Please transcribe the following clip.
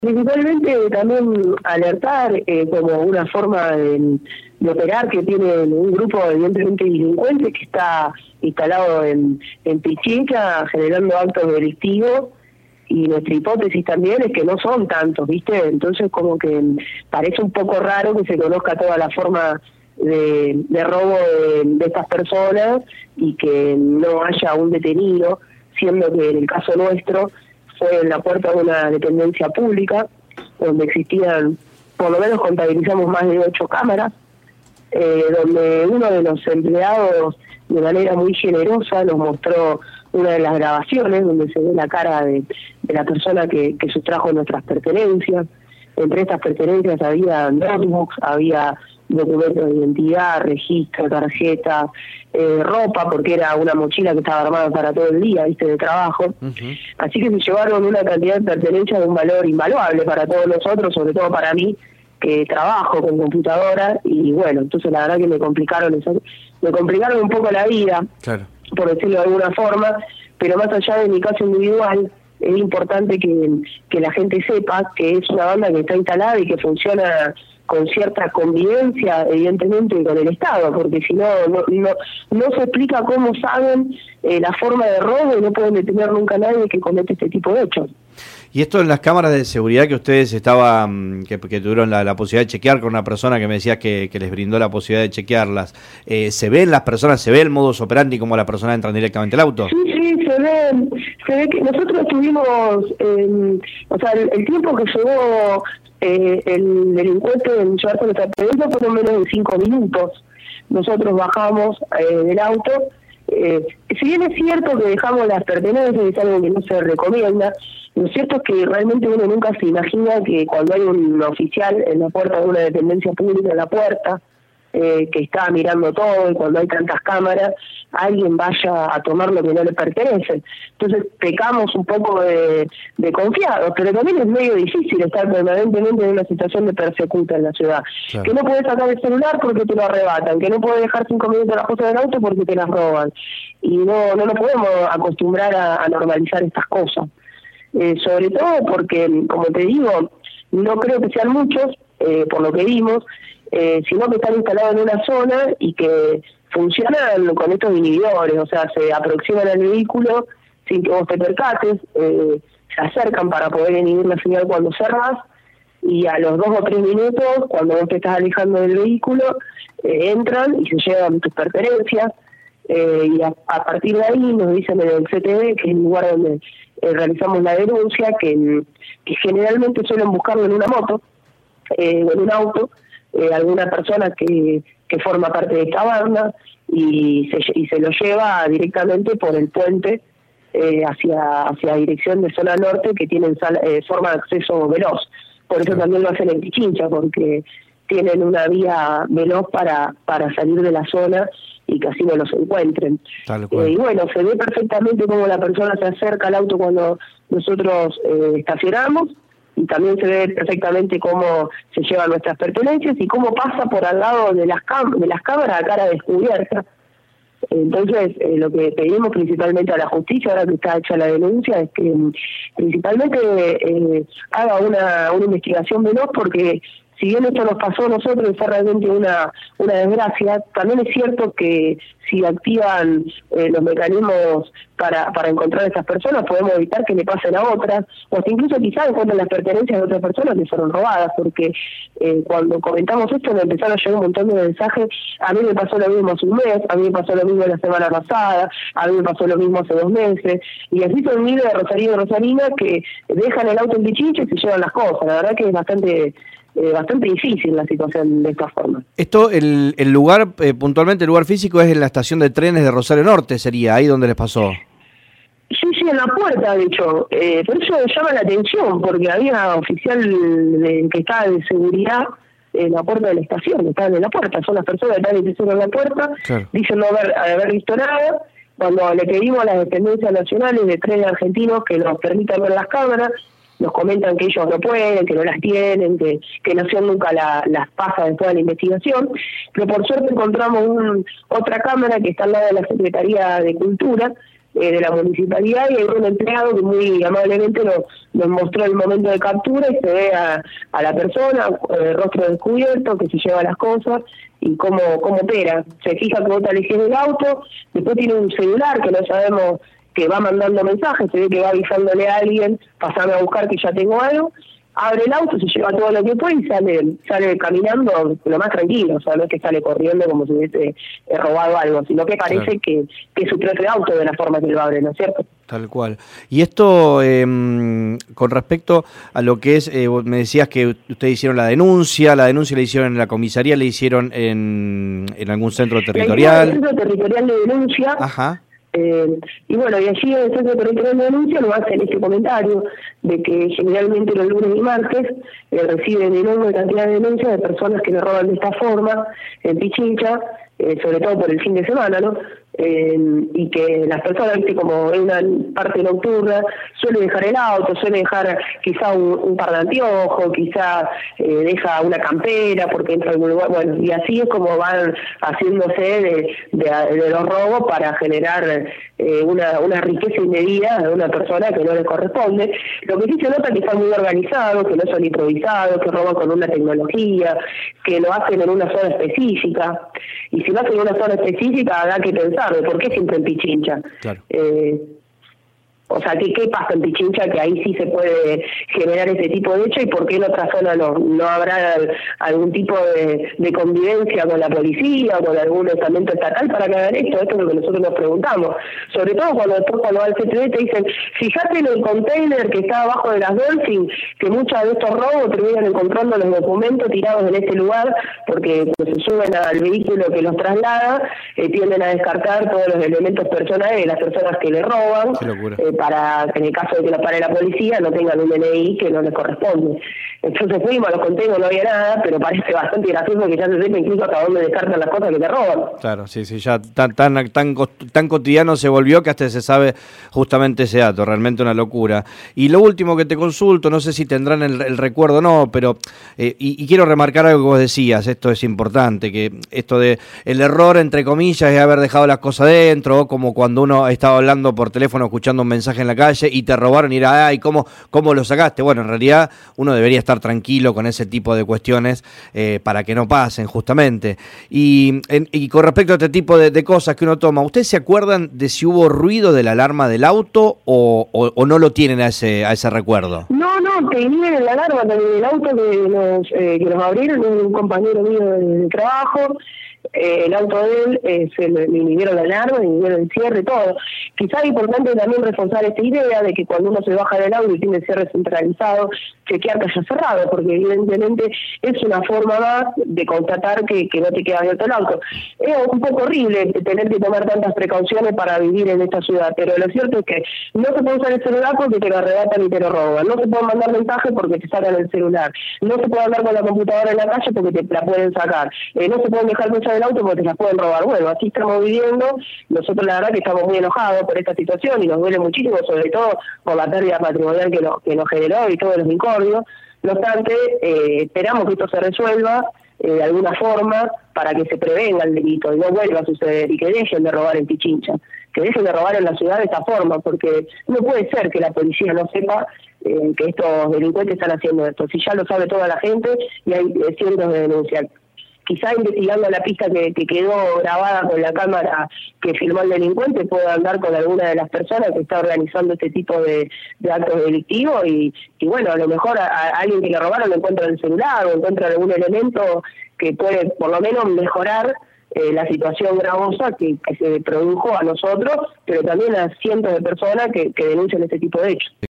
Principalmente también alertar como una forma de operar que tiene un grupo evidentemente delincuente que está instalado en Pichincha generando actos delictivos, y nuestra hipótesis también es que no son tantos, ¿viste? Entonces como que parece un poco raro que se conozca toda la forma de robo de estas personas y que no haya un detenido, siendo que en el caso nuestro fue en la puerta de una dependencia pública, donde existían, por lo menos contabilizamos más de 8 cámaras, donde uno de los empleados de manera muy generosa nos mostró una de las grabaciones donde se ve la cara de la persona que sustrajo nuestras pertenencias. Entre estas pertenencias había notebooks, había documentos de identidad, registro, tarjeta, ropa, porque era una mochila que estaba armada para todo el día, viste, de trabajo. Así que se llevaron una cantidad de pertenencias de un valor invaluable para todos nosotros, sobre todo para mí, que trabajo con computadora, y bueno, entonces la verdad que me complicaron un poco la vida, claro, por decirlo de alguna forma, pero más allá de mi caso individual, es importante que la gente sepa que es una banda que está instalada y que funciona con cierta convivencia, evidentemente, con el Estado, porque si no se explica cómo saben la forma de robo y no pueden detener nunca a nadie que comete este tipo de hechos. Y esto en las cámaras de seguridad que ustedes estaban, que tuvieron la posibilidad de chequear con una persona que me decías que les brindó la posibilidad de chequearlas, ¿se ven las personas, se ve el modus operandi como las personas entran directamente al auto? Sí, se ve que nosotros tuvimos, o sea, el tiempo que llevó el delincuente en llevarse nuestra pertenencia fueron menos de 5 minutos. Nosotros bajamos del auto. Si bien es cierto que dejamos las pertenencias, es algo que no se recomienda, lo cierto es que realmente uno nunca se imagina que cuando hay un oficial en la puerta de una dependencia pública, en la puerta, que está mirando todo, y cuando hay tantas cámaras, alguien vaya a tomar lo que no le pertenece. Entonces pecamos un poco de confiados, pero también es medio difícil estar permanentemente en una situación de persecuta en la ciudad. Claro. Que no puedes sacar el celular porque te lo arrebatan, que no puedes dejar 5 minutos las cosas del auto porque te las roban. Y no nos podemos acostumbrar a normalizar estas cosas. Sobre todo porque, como te digo, no creo que sean muchos, por lo que vimos, sino que están instalados en una zona y que funcionan con estos inhibidores, o sea, se aproximan al vehículo sin que vos te percates, se acercan para poder inhibir la señal cuando cerras, y a los 2 o 3 minutos, cuando vos te estás alejando del vehículo, entran y se llevan tus pertenencias, y a partir de ahí nos dicen en el CTV, que es el lugar donde realizamos la denuncia, que generalmente suelen buscarlo en una moto, o en un auto, alguna persona que forma parte de esta banda, y se lo lleva directamente por el puente hacia dirección de zona norte, que tienen forma de acceso veloz. Por eso también lo hacen en Pichincha, porque tienen una vía veloz para salir de la zona y que así no los encuentren. Y bueno, se ve perfectamente cómo la persona se acerca al auto cuando nosotros estacionamos, y también se ve perfectamente cómo se llevan nuestras pertenencias y cómo pasa por al lado de las cámaras a cara descubierta. Entonces, lo que pedimos principalmente a la justicia, ahora que está hecha la denuncia, es que principalmente haga una investigación veloz, porque si bien esto nos pasó a nosotros y fue realmente una desgracia, también es cierto que si activan los mecanismos para encontrar a estas personas, podemos evitar que le pasen a otras, o hasta incluso quizás encuentren las pertenencias de otras personas que fueron robadas, porque cuando comentamos esto me empezaron a llegar un montón de mensajes. A mí me pasó lo mismo hace un mes, a mí me pasó lo mismo la semana pasada, a mí me pasó lo mismo hace 2 meses, y así son miles de rosarinos y rosarinas que dejan el auto en Pichincha y se llevan las cosas. La verdad que es bastante difícil la situación de esta forma. Esto, el lugar, puntualmente el lugar físico es en la estación de trenes de Rosario Norte, sería ahí donde les pasó. Sí, en la puerta, de hecho. Por eso llama la atención, porque había oficial que estaba de seguridad en la puerta de la estación, estaban en la puerta. Son las personas que están en la puerta, claro. Dicen no haber visto nada. Cuando le pedimos a las dependencias nacionales de trenes argentinos que nos permitan ver las cámaras, nos comentan que ellos no pueden, que no las tienen, que no sean nunca las pasa después de la investigación, pero por suerte encontramos otra cámara que está al lado de la Secretaría de Cultura, de la municipalidad, y hay un empleado que muy amablemente nos mostró el momento de captura y se ve a la persona, rostro descubierto, que se lleva las cosas y cómo opera. Se fija que vos te alejes del auto, después tiene un celular que no sabemos, que va mandando mensajes, se ve que va avisándole a alguien, pasame a buscar que ya tengo algo, abre el auto, se lleva todo lo que puede y sale caminando lo más tranquilo, o sea, no es que sale corriendo como si hubiese robado algo, sino que parece que es su propio auto de la forma que lo abre, ¿no es cierto? Tal cual. Y esto, con respecto a lo que es, me decías que ustedes hicieron la denuncia la hicieron en la comisaría, la hicieron en algún centro territorial. En el centro territorial de denuncia. Ajá. Y bueno, y allí en el centro territorial de denuncia nos hacen este comentario de que generalmente los lunes y martes reciben enorme cantidad de denuncias de personas que le roban de esta forma en Pichincha, sobre todo por el fin de semana, ¿no? Y que las personas, ¿viste? Como en una parte nocturna, suele dejar el auto, suele dejar quizá un par de anteojos, quizá deja una campera porque entra en algún lugar, bueno, y así es como van haciéndose de los robos para generar una riqueza indebida de una persona que no le corresponde. Lo que sí se nota es que están muy organizados, que no son improvisados, que roban con una tecnología, que lo hacen en una zona específica, y si lo hacen en una zona específica habrá que pensar ¿por qué siempre en Pichincha? Claro. O sea, ¿qué pasa en Pichincha que ahí sí se puede generar ese tipo de hecho y por qué en otra zona no habrá algún tipo de convivencia con la policía o con algún estamento estatal para que hagan esto? Esto es lo que nosotros nos preguntamos. Sobre todo cuando va al CTV te dicen, fíjate en el container que está abajo de las Dolphin, que muchos de estos robos terminan encontrando los documentos tirados en este lugar, porque cuando se suben al vehículo que los traslada, tienden a descartar todos los elementos personales de las personas que le roban. Qué locura. Para que en el caso de que lo pare la policía no tengan un DNI que no les corresponde. Entonces fuimos, los contemos, no había nada, pero parece bastante gracioso que ya se sepa incluso hasta dónde descartan las cosas que te roban. Claro, sí, ya tan cotidiano se volvió que hasta se sabe justamente ese dato, realmente una locura. Y lo último que te consulto, no sé si tendrán el recuerdo o no, pero y quiero remarcar algo que vos decías, esto es importante, que esto de el error, entre comillas, es haber dejado las cosas dentro, o como cuando uno estaba hablando por teléfono, escuchando un mensaje en la calle y te robaron y era, ay, ¿cómo lo sacaste? Bueno, en realidad uno debería estar tranquilo con ese tipo de cuestiones para que no pasen, justamente. Y con respecto a este tipo de cosas que uno toma, ¿ustedes se acuerdan de si hubo ruido de la alarma del auto o no lo tienen a ese recuerdo? No, tenían la alarma también del auto que nos abrieron, un compañero mío de trabajo. El auto de él se le inhibieron la alarma, le inhibieron el cierre, todo. Quizá es importante también reforzar esta idea de que cuando uno se baja del auto y tiene cierre centralizado, chequear que haya cerrado, porque evidentemente es una forma más de constatar que no te queda abierto el auto. Es un poco horrible tener que tomar tantas precauciones para vivir en esta ciudad, pero lo cierto es que no se puede usar el celular porque te lo arrebatan y te lo roban, no se puede mandar mensajes porque te sacan el celular, no se puede andar con la computadora en la calle porque te la pueden sacar, no se pueden dejar cosas del auto porque te las pueden robar. Bueno, así estamos viviendo. Nosotros la verdad que estamos muy enojados por esta situación y nos duele muchísimo, sobre todo por la pérdida patrimonial que nos generó y todos los incordios. No obstante, esperamos que esto se resuelva de alguna forma para que se prevenga el delito y no vuelva a suceder y que dejen de robar en Pichincha, que dejen de robar en la ciudad de esta forma, porque no puede ser que la policía no sepa que estos delincuentes están haciendo esto. Si ya lo sabe toda la gente y hay cientos de denuncias. Quizá investigando la pista que quedó grabada con la cámara que filmó el delincuente pueda andar con alguna de las personas que está organizando este tipo de actos delictivos y bueno, a lo mejor a alguien que le robaron lo encuentra en el celular o encuentra algún elemento que puede por lo menos mejorar la situación gravosa que se produjo a nosotros, pero también a cientos de personas que denuncian este tipo de hechos.